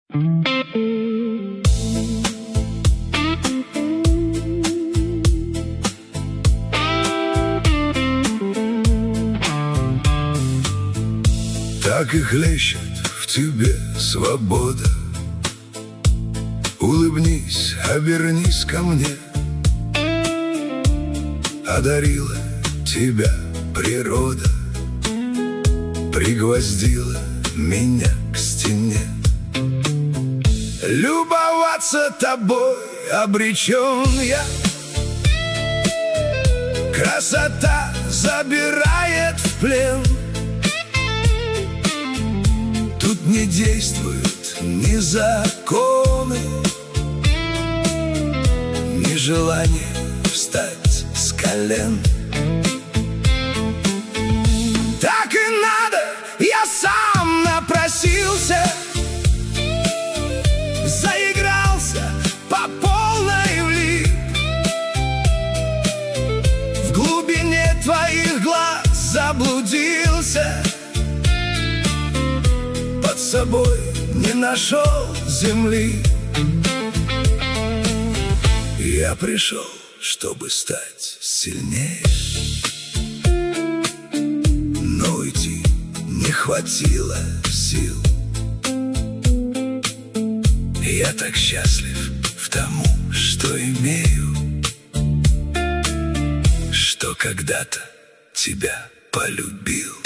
Так и хлещет в тебе свобода. Улыбнись, обернись ко мне. Одарила тебя природа, пригвоздила меня к стене. Любоваться тобой обречен я. Красота забирает в плен. Тут не действуют ни законы, ни желание встать с колен. Так и надо, я сам напросился, заигрался по полной влип. В глубине твоих глаз заблудился, под собой не нашел земли. Я пришел, чтобы стать сильнее, но уйти не хватило сил. Я так счастлив в тому, что имею, что когда-то тебя полюбил.